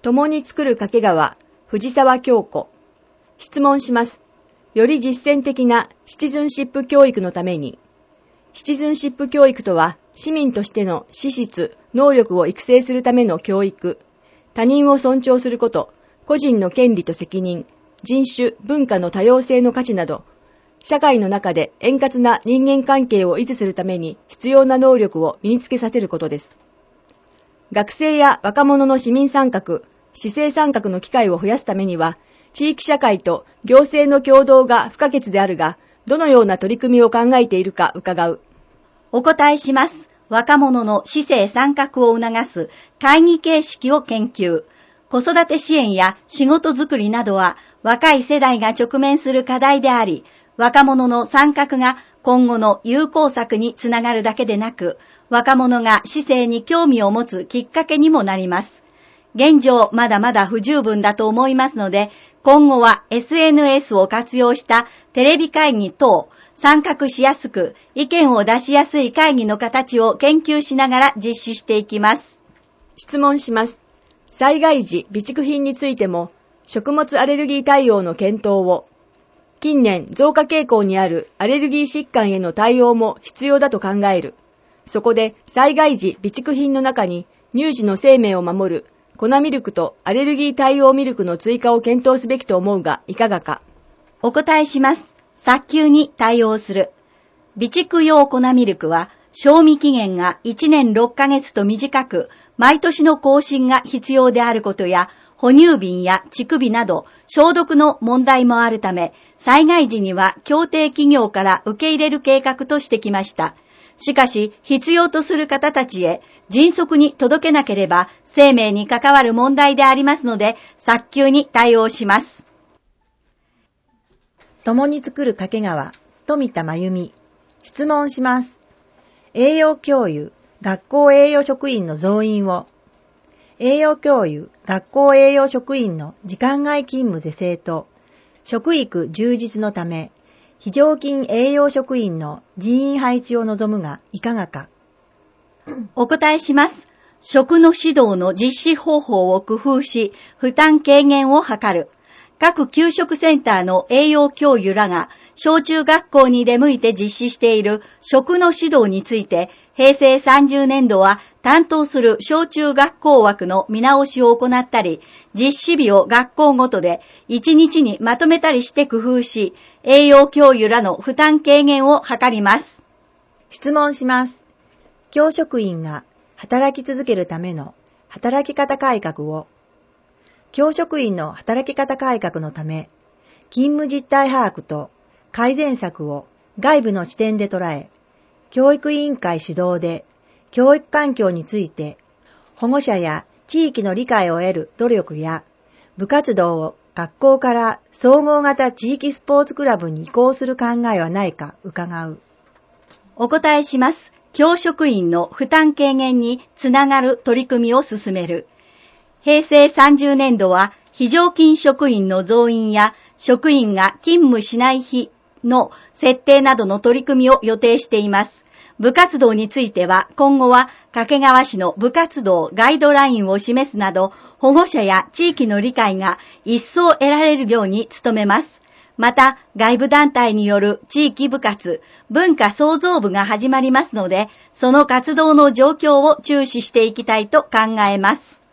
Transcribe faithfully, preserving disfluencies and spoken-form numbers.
共に作る掛川、藤沢京子。質問します。より実践的なシチズンシップ教育のために。シチズンシップ教育とは、市民としての資質、能力を育成するための教育。他人を尊重すること、個人の権利と責任、人種、文化の多様性の価値など、社会の中で円滑な人間関係を維持するために必要な能力を身につけさせることです。学生や若者の市民参画、市政参画の機会を増やすためには、地域社会と行政の協働が不可欠であるが、どのような取り組みを考えているか伺う。 お答えします。若者の市政参画を促す会議形式を研究。子育て支援や仕事づくりなどは若い世代が直面する課題であり、若者の参画が今後の有効策につながるだけでなく、若者が市政に興味を持つきっかけにもなります。現状まだまだ不十分だと思いますので、今後は エスエヌエス を活用したテレビ会議等、参画しやすく意見を出しやすい会議の形を研究しながら実施していきます。 質問します。災害時備蓄品についても食物アレルギー対応の検討を。近年増加傾向にあるアレルギー疾患への対応も必要だと考える。そこで災害時備蓄品の中に乳児の生命を守る粉ミルクとアレルギー対応ミルクの追加を検討すべきと思うがいかがか。 お答えします。早急に対応する。備蓄用粉ミルクは賞味期限がいちねんろっかげつと短く、毎年の更新が必要であることや、哺乳瓶や乳首など消毒の問題もあるため、災害時には協定企業から受け入れる計画としてきました。しかし、必要とする方たちへ迅速に届けなければ生命に関わる問題でありますので、早急に対応します。 共に作る掛川、富田真由美。質問します。栄養教諭、学校栄養職員の増員を。栄養教諭、学校栄養職員の時間外勤務是正と、食育充実のため、非常勤栄養職員の人員配置を望むがいかがか。 お答えします。食の指導の実施方法を工夫し、負担軽減を図る。各給食センターの栄養教諭らが小中学校に出向いて実施している食の指導について、平成さんじゅうねんどは担当する小中学校枠の見直しを行ったり、実施日を学校ごとでいちにちにまとめたりして工夫し、栄養教諭らの負担軽減を図ります。 質問します。教職員が働き続けるための働き方改革を。教職員の働き方改革のため、勤務実態把握と改善策を外部の視点で捉え、教育委員会主導で教育環境について保護者や地域の理解を得る努力や部活動を学校から総合型地域スポーツクラブに移行する考えはないか伺う。 お答えします。教職員の負担軽減につながる取り組みを進める。平成さんじゅうねんどは非常勤職員の増員や職員が勤務しない日の設定などの取り組みを予定しています。部活動については今後は掛川市の部活動ガイドラインを示すなど保護者や地域の理解が一層得られるように努めます。また外部団体による地域部活、文化創造部が始まりますので、その活動の状況を注視していきたいと考えます。